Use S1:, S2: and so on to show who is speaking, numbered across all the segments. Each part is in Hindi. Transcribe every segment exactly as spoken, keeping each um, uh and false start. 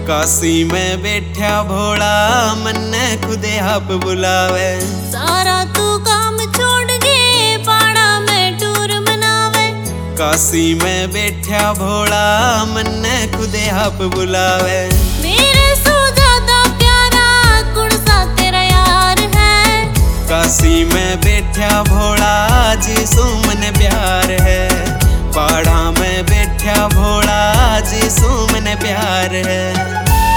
S1: काशी में बैठा भोला मन्ने खुदे आप बुलावे।
S2: सारा तू काम छोड़ के पाड़ा में टूर मनावे।
S1: काशी में बैठा भोला मन्ने खुदे आप बुलावे।
S2: मेरे सो ज्यादा प्यारा कुण सा तेरा यार है।
S1: काशी में बैठा भोला जी सो मन प्यार है। पाड़ा में बैठा भोला जी सो मन प्यार है।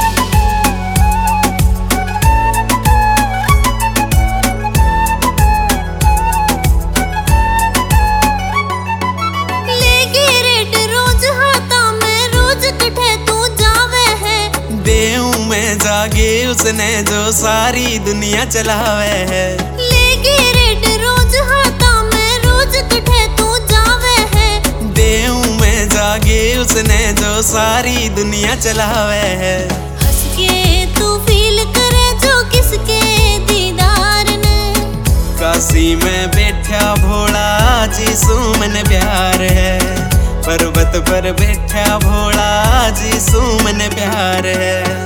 S1: जागे उसने जो सारी दुनिया चलावे है।
S2: लेके रेट रोज हाथा में रोज कठे तू जावे है।
S1: देव में जागे उसने जो सारी दुनिया चलावे है।
S2: हंस के तू फील करे जो किसके दीदार ने।
S1: काशी में बैठा भोला जी सो मन प्यार है। पर्वत पर बैठा भोला जी सो मन प्यार है।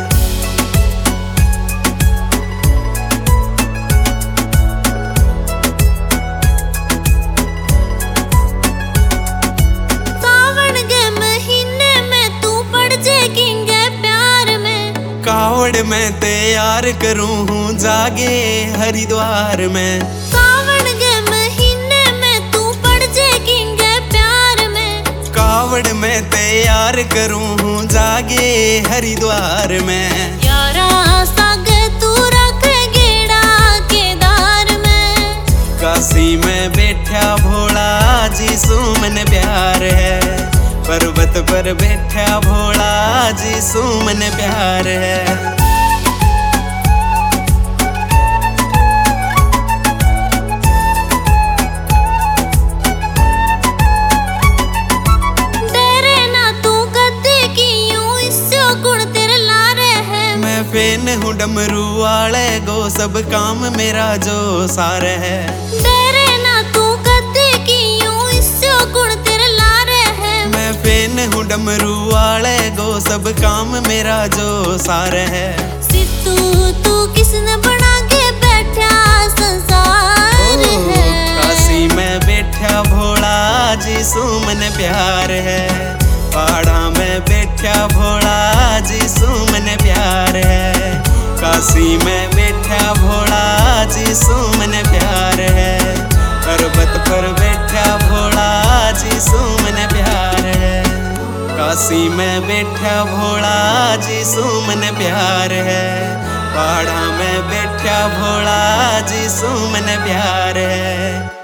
S1: कावड़ में तैयार करूं हूँ जागे हरिद्वार में।
S2: सावन के महीने में तू पड़ जाएगी प्यार में।
S1: कावड़ में तैयार करूं हूँ जागे हरिद्वार में।
S2: यारा सागे तू रख गेड़ा केदार में।
S1: काशी में बैठा भोला जी सो मन प्यार है। पर्वत पर बैठा भोला जी सो मन प्यार है।
S2: डरे ना तू कदे की यूं इससे गुण तेरे लारे है।
S1: मैं फेन हूँ डमरू वाले गो सब काम मेरा जो सार है।
S2: डरे ना तू कदे की यूं इससे गुण तेरे लारे है।
S1: मैं फेन हूँ डमरू वाले गो सब काम मेरा जो सार है।
S2: सिद्धू तू किसने बना के बैठा संसार है।
S1: काशी में बैठा भोला जी सो मन प्यार है। पाड़ा में बैठा भोला जी सो मन प्यार है। काशी में बैठा भोला जी सो मन प्यार है। पर्वत पर बैठा भोला जी सो मन प्यार है। काशी में बैठा भोला जी सो मन प्यार है। पाड़ा में बैठा भोला जी सो मन प्यार है।